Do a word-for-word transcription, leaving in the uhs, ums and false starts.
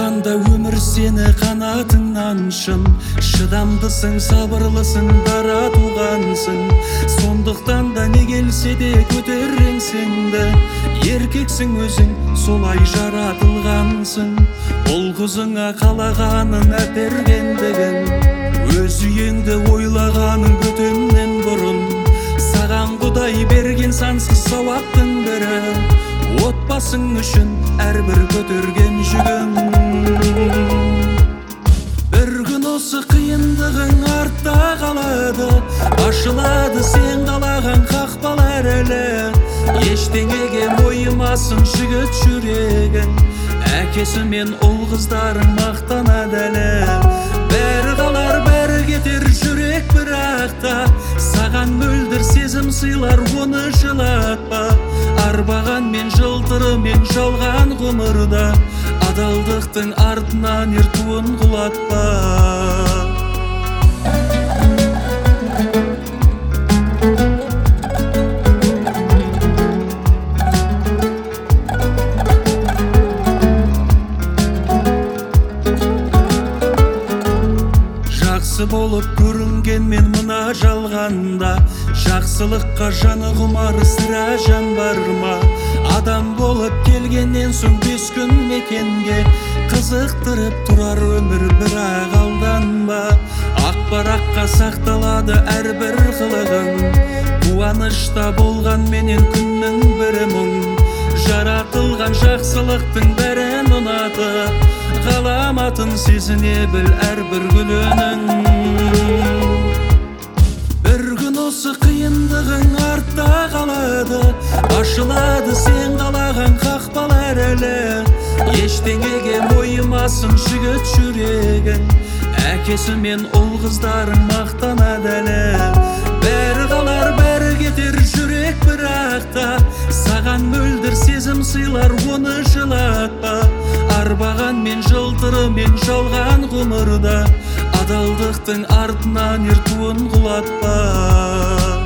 Шынында өмір сені қанатыңнан шын, шыдамдысың, сабырлысың, дара туғансың. Сондықтан да не келсе де көтереңсіңді, еркексің өзің, солай жаратылғансың. Ол қызыңа қалағанын әпергендігін, өз үйеңді ойлағаның бөтеннен бұрын. Саған Құдай берген сансыз сауаптың бірі, отбасың үшін әрбір көтерген жүгің. Бір күн осы қиындығың артта қалады, ашылады сен қалаған қақпалар әлі. Ештеңеге мойымасын жігіт жүрегің, әкесі мен ұл қыздарың мақтанады әлі. Бәрі қалар, бәрі кетер жүрек бірақ та, саған мөлдір сезім сыйлар, оны жылатпа. Арбаған мен жылтырымен жалған ғұмырда, адалдықтың артынан ер туын құлатпа. Жақсы болып көрінгенмен мына жалғанда, жақсылыққа жаны құмар сірә жан бар ма? Адам болып келгеннен соң бес күн мекенге, қызықтырып тұрар өмір, бірақ алданба. Ақ параққа сақталады әрбір қылығың, қуанышта болған менен күннің бірі мұң. Жаратылған жақсылықтың бәрін ұнатып, ғаламатын сезіне біл әрбір гүлінің. Бір күн осы қиындығың артта қалады, ашылады сен қалаған қақпалар әлі. Ештеңеге мойымасын жігіт жүрегің, әкесі мен ұл қыздарың мақтанады әлі. Бәрі қалар, бәрі кетер жүрек бірақ та, саған мөлдір сезім сыйлар, оны жылатпа. Арбаған мен жылтырымен жалған ғұмырда, адалдықтың артынан ер туын құлатпа.